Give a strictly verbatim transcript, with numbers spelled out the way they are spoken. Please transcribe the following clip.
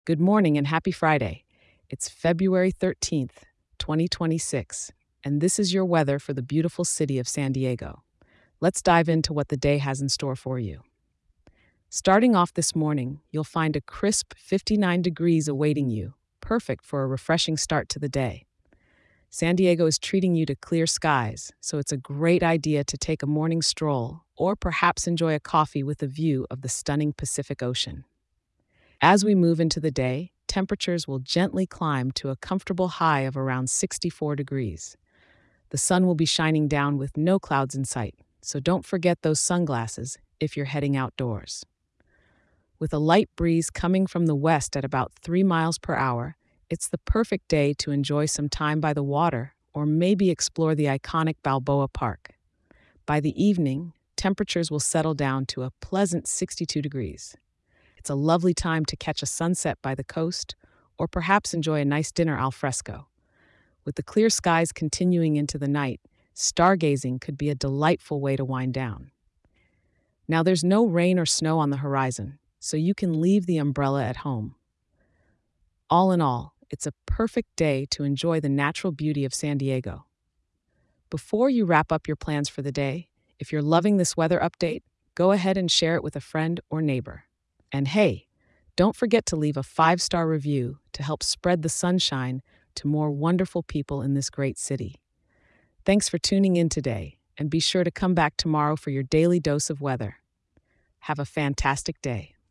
Good morning and happy Friday. It's February thirteenth, twenty twenty-six, and this is your weather for the beautiful city of San Diego. Let's dive into what the day has in store for you. Starting off this morning, you'll find a crisp fifty-nine degrees awaiting you, perfect for a refreshing start to the day. San Diego is treating you to clear skies, so it's a great idea to take a morning stroll or perhaps enjoy a coffee with a view of the stunning Pacific Ocean. As we move into the day, temperatures will gently climb to a comfortable high of around sixty-four degrees. The sun will be shining down with no clouds in sight, so don't forget those sunglasses if you're heading outdoors. With a light breeze coming from the west at about three miles per hour, it's the perfect day to enjoy some time by the water or maybe explore the iconic Balboa Park. By the evening, temperatures will settle down to a pleasant sixty-two degrees. It's a lovely time to catch a sunset by the coast or perhaps enjoy a nice dinner al fresco. With the clear skies continuing into the night, stargazing could be a delightful way to wind down. Now, there's no rain or snow on the horizon, so you can leave the umbrella at home. All in all, it's a perfect day to enjoy the natural beauty of San Diego. Before you wrap up your plans for the day, if you're loving this weather update, go ahead and share it with a friend or neighbor. And hey, don't forget to leave a five-star review to help spread the sunshine to more wonderful people in this great city. Thanks for tuning in today, and be sure to come back tomorrow for your daily dose of weather. Have a fantastic day.